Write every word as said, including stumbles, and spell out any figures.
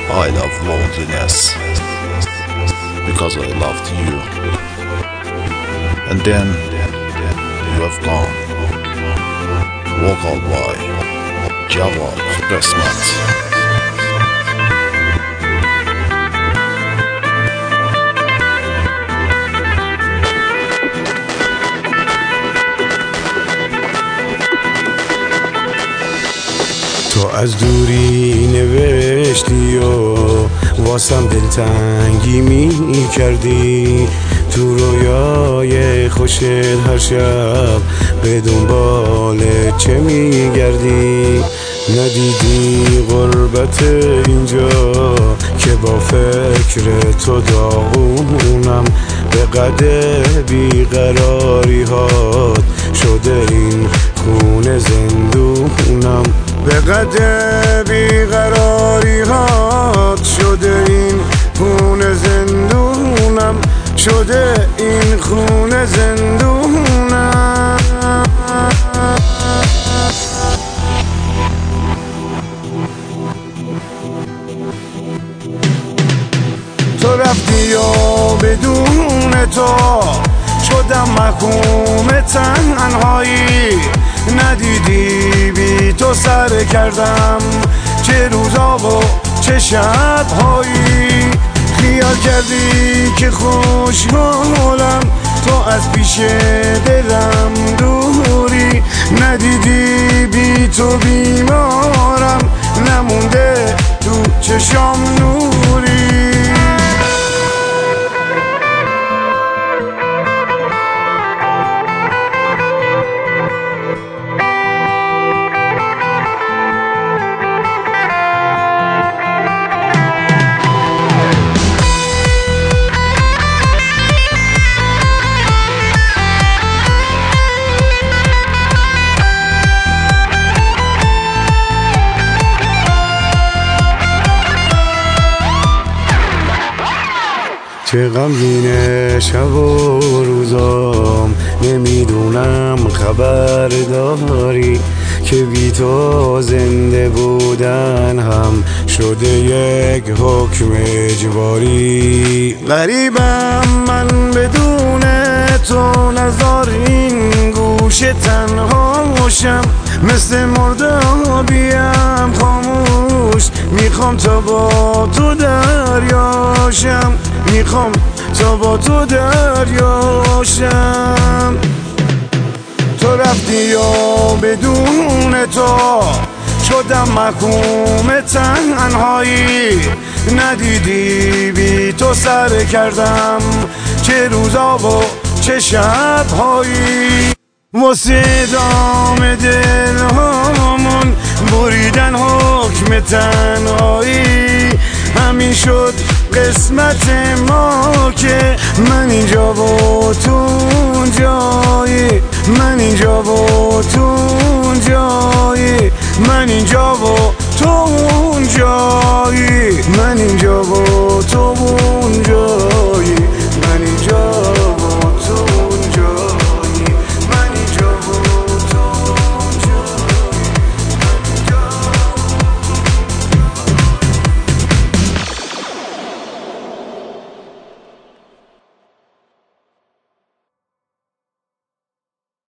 I love loneliness because I loved you, and then you have gone. Walk all by Jawad قسمت. تو از دوری نوشتی و واسم دلتنگی می کردی، تو رویای خوشت هر شب به دنبال چه می گردی؟ ندیدی غربت اینجا که با فکر تو داغونم، به قدر بیقراری هات شده این خونه زندونم، به قدر بیقراری هات شده این خونه زندونم، شده این خونه زندونم. تو رفتی و بدون تو شدم محکوم تنهایی، ندیدی بی تو سر کردم چه روزا و چه شبهایی، خیال کردی که خوشحالم تو از پیش دلم دوری، ندیدی بی تو بیمارم نمونده تو چشام نوری. چه غمگینه شب و روزام، نمیدونم خبر داری که بی تو زنده بودن هم شده یک حکم اجباری. غریبم من بدون تو، نزار این گوش تنهاشم، مثل مردابیم خاموش، میخوام تا با تو دریاشم، میخوام تا با تو دریاشم. تو رفتی و بدون تو شدم محکوم تنهایی، ندیدی بی تو سر کردم چه روزا و چه شبهایی، واسه دام دل هامون بریدن حکم تنهایی، همین شد قسمت ما که من اینجا و تو اونجایی، من اینجا و تو اونجایی، من اینجا و تو اونجایی، من اینجا و تو